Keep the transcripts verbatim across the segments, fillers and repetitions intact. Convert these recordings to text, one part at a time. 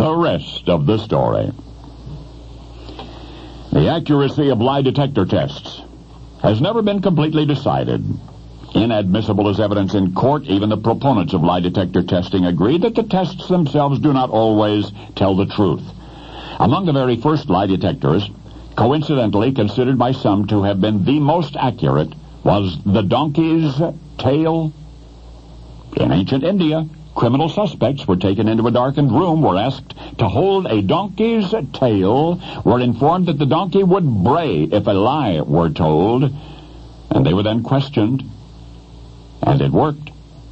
The rest of the story. The accuracy of lie detector tests has never been completely decided. Inadmissible as evidence in court, even the proponents of lie detector testing agree that the tests themselves do not always tell the truth. Among the very first lie detectors, coincidentally considered by some to have been the most accurate, was the donkey's tail. In ancient India, criminal suspects were taken into a darkened room, were asked to hold a donkey's tail, were informed that the donkey would bray if a lie were told, and they were then questioned, and it worked.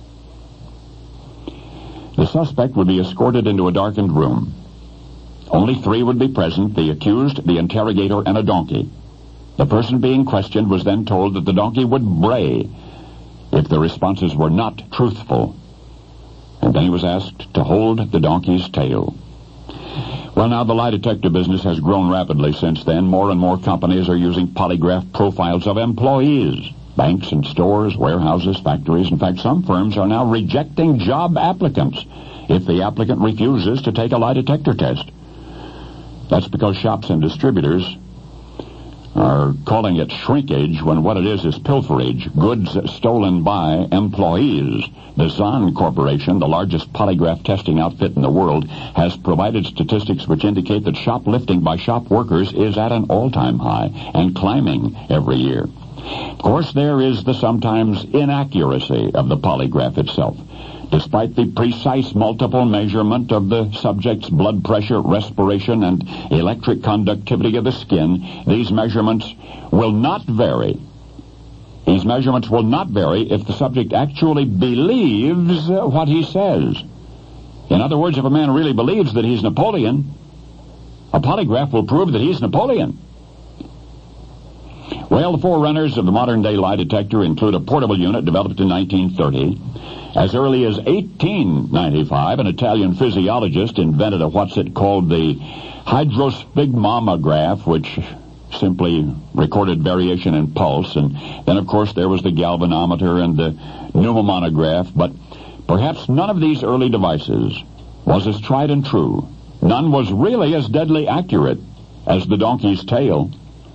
The suspect would be escorted into a darkened room. Only three would be present, the accused, the interrogator, and a donkey. The person being questioned was then told that the donkey would bray if the responses were not truthful. And then he was asked to hold the donkey's tail. Well, now the lie detector business has grown rapidly since then. More and more companies are using polygraph profiles of employees. Banks and stores, warehouses, factories. In fact, some firms are now rejecting job applicants if the applicant refuses to take a lie detector test. That's because shops and distributors are calling it shrinkage when what it is is pilferage, goods stolen by employees. The Zahn Corporation, the largest polygraph testing outfit in the world, has provided statistics which indicate that shoplifting by shop workers is at an all-time high and climbing every year. Of course, there is the sometimes inaccuracy of the polygraph itself. Despite the precise multiple measurement of the subject's blood pressure, respiration, and electric conductivity of the skin, these measurements will not vary. These measurements will not vary if the subject actually believes what he says. In other words, if a man really believes that he's Napoleon, a polygraph will prove that he's Napoleon. Well, the forerunners of the modern-day lie detector include a portable unit developed in nineteen thirty. As early as eighteen ninety-five, an Italian physiologist invented a what's it called the hydrosphygmomograph, which simply recorded variation in pulse. And then, of course, there was the galvanometer and the pneumomonograph. But perhaps none of these early devices was as tried and true. None was really as deadly accurate as the donkey's tail.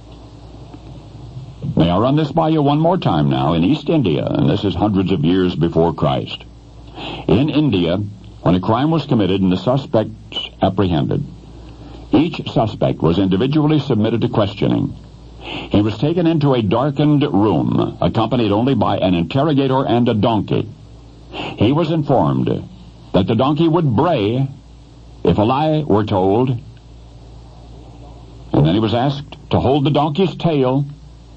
May I run this by you one more time now? In East India, and this is hundreds of years before Christ. In India, when a crime was committed and the suspects apprehended, each suspect was individually submitted to questioning. He was taken into a darkened room, accompanied only by an interrogator and a donkey. He was informed that the donkey would bray if a lie were told, and then he was asked to hold the donkey's tail.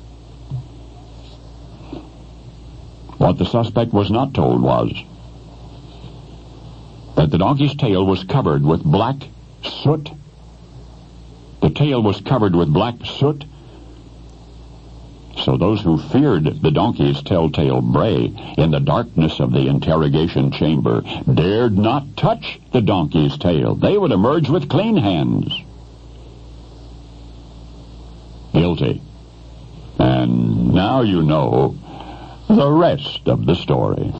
What the suspect was not told was that the donkey's tail was covered with black soot. The tail was covered with black soot. So those who feared the donkey's telltale bray in the darkness of the interrogation chamber dared not touch the donkey's tail. They would emerge with clean hands. Guilty. And now you know the rest of the story.